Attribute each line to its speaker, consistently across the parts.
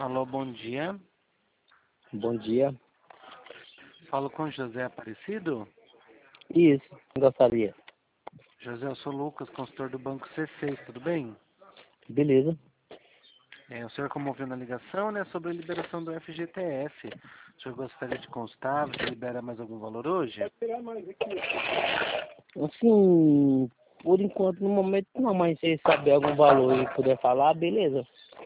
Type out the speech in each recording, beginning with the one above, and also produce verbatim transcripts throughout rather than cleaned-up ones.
Speaker 1: Alô, bom dia.
Speaker 2: Bom dia.
Speaker 1: Falo com José Aparecido?
Speaker 2: Isso, gostaria.
Speaker 1: José, eu sou Lucas, consultor do Banco C seis, tudo bem?
Speaker 2: Beleza.
Speaker 1: É, o senhor comoveu na ligação, né, sobre a liberação do F G T S. O senhor gostaria de constar, você libera mais algum valor hoje?
Speaker 2: Assim, por enquanto, no momento não, mas se saber algum valor e puder falar, beleza.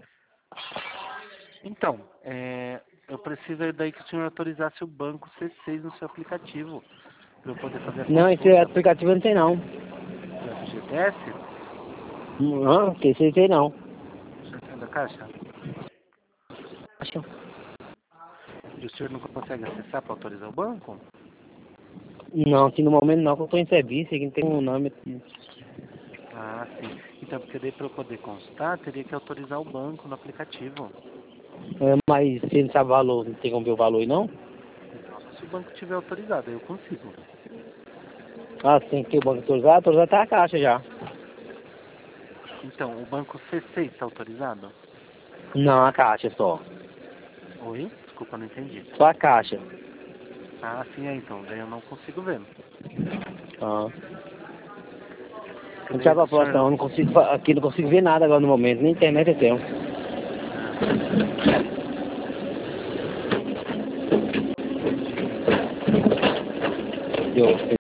Speaker 1: Então, é, eu preciso daí que o senhor autorizasse o Banco C seis no seu aplicativo, para eu poder fazer a
Speaker 2: Não, esse
Speaker 1: consulta
Speaker 2: aplicativo não tem não.
Speaker 1: do F G T S.
Speaker 2: Não, esse tem não.
Speaker 1: O senhor tem da Caixa?
Speaker 2: Acho.
Speaker 1: E o senhor não consegue acessar para autorizar o banco?
Speaker 2: Não, aqui no momento não, que eu estou em serviço, aqui não tem um nome.
Speaker 1: Ah, sim. Então, porque daí para eu poder constar, teria que autorizar o banco no aplicativo.
Speaker 2: É, mas se ele sabe o valor, não tem como ver o valor aí não?
Speaker 1: Se o banco tiver autorizado, aí eu consigo.
Speaker 2: Ah, tem que ter o banco autorizado, autorizado tá a caixa já.
Speaker 1: Então, o banco C seis está autorizado?
Speaker 2: Não, a caixa só.
Speaker 1: Oi? Desculpa, não entendi.
Speaker 2: Só a caixa.
Speaker 1: Ah, sim, é, então. Daí eu não consigo ver.
Speaker 2: Ah.
Speaker 1: Porque
Speaker 2: Não
Speaker 1: daí
Speaker 2: tinha
Speaker 1: se o
Speaker 2: proposta não,
Speaker 1: senhor...
Speaker 2: não consigo, fa- aqui não consigo ver nada agora no momento, nem internet eu tenho.
Speaker 1: Ah, entendi.
Speaker 2: Eu,